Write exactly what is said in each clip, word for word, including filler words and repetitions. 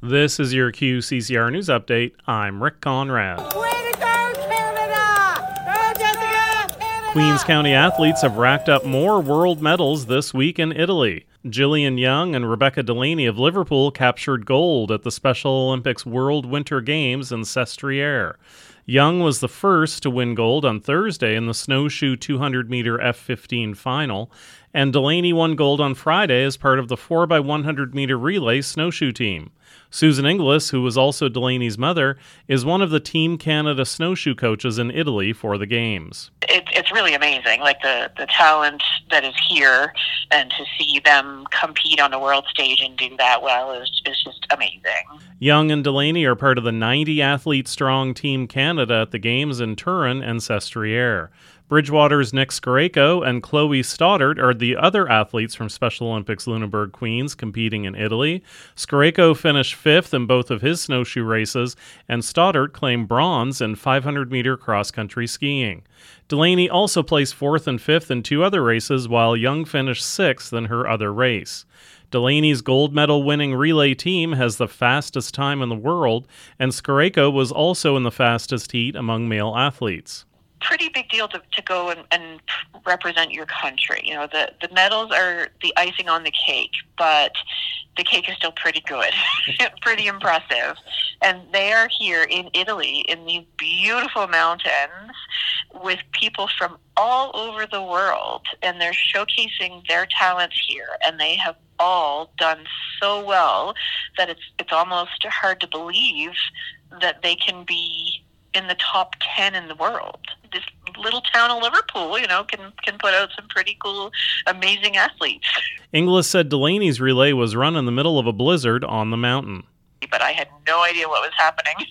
This is your Q C C R News Update. I'm Rick Conrad. Way to go, Canada! Go, Jessica! Canada! Queens County athletes have racked up more world medals this week in Italy. Gillian Young and Rebecca Delaney of Liverpool captured gold at the Special Olympics World Winter Games in Sestriere. Young was the first to win gold on Thursday in the snowshoe two hundred meter F fifteen final, and Delaney won gold on Friday as part of the four by one hundred meter relay snowshoe team. Susan Inglis, who was also Delaney's mother, is one of the Team Canada snowshoe coaches in Italy for the Games. It, it's really amazing, like the, the talent that is here, and to see them compete on the world stage and do that well is, is just amazing. Young and Delaney are part of the ninety athlete strong Team Canada at the Games in Turin and Sestriere. Bridgewater's Nick Scareko and Chloe Stoddart are the other athletes from Special Olympics Lunenburg Queens competing in Italy. Scareko finished fifth in both of his snowshoe races, and Stoddart claimed bronze in five hundred meter cross-country skiing. Delaney also placed fourth and fifth in two other races, while Young finished sixth in her other race. Delaney's gold medal winning relay team has the fastest time in the world, and Scareko was also in the fastest heat among male athletes. Pretty big deal to, to go and, and represent your country. You know, the, the medals are the icing on the cake, but the cake is still pretty good, pretty impressive. And they are here in Italy in these beautiful mountains with people from all over the world, and they're showcasing their talents here, and they have all done so well that it's it's almost hard to believe that they can be in the top ten in the world. This little town of Liverpool, you know, can can put out some pretty cool, amazing athletes. Inglis said Delaney's relay was run in the middle of a blizzard on the mountain. But I had no idea what was happening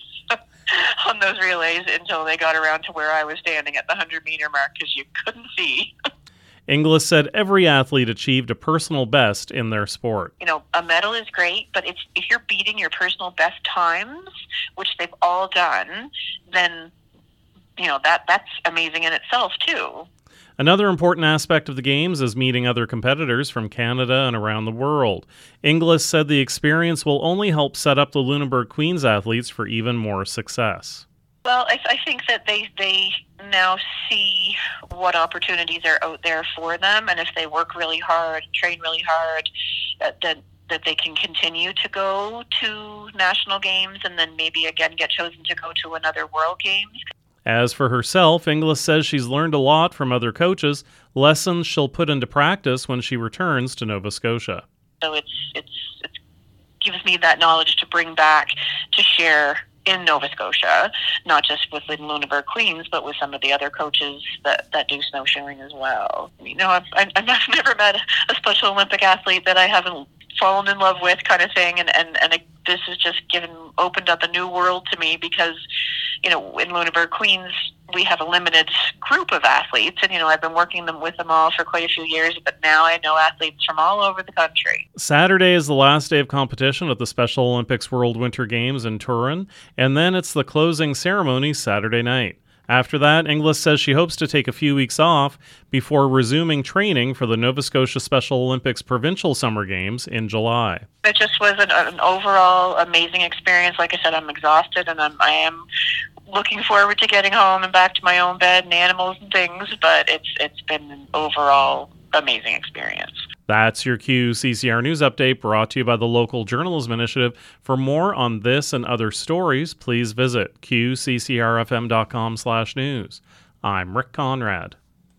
on those relays until they got around to where I was standing at the one hundred meter mark, because you couldn't see. Inglis said every athlete achieved a personal best in their sport. You know, a medal is great, but it's, if you're beating your personal best times, which they've all done, then, you know, that that's amazing in itself, too. Another important aspect of the Games is meeting other competitors from Canada and around the world. Inglis said the experience will only help set up the Lunenburg Queens athletes for even more success. Well, I, I think that they they now see what opportunities are out there for them, and if they work really hard, train really hard, that, that that they can continue to go to national games and then maybe again get chosen to go to another World Games. As for herself, Inglis says she's learned a lot from other coaches, lessons she'll put into practice when she returns to Nova Scotia. So it's it's it gives me that knowledge to bring back to share in Nova Scotia, not just with Lunenburg Queens, but with some of the other coaches that, that do snowshoeing as well. You know, I've, I've never met a Special Olympic athlete that I haven't fallen in love with, kind of thing, and, and, and it, this has just given, opened up a new world to me, because, you know, in Lunenburg Queens, we have a limited group of athletes, and, you know, I've been working them with them all for quite a few years, but now I know athletes from all over the country. Saturday is the last day of competition at the Special Olympics World Winter Games in Turin, and then it's the closing ceremony Saturday night. After that, Inglis says she hopes to take a few weeks off before resuming training for the Nova Scotia Special Olympics Provincial Summer Games in July. It just was an, an overall amazing experience. Like I said, I'm exhausted, and I'm, I am looking forward to getting home and back to my own bed and animals and things, but it's it's been an overall amazing experience. That's your Q C C R News Update, brought to you by the Local Journalism Initiative. For more on this and other stories, please visit Q C C R F M dot com slash news. I'm Rick Conrad.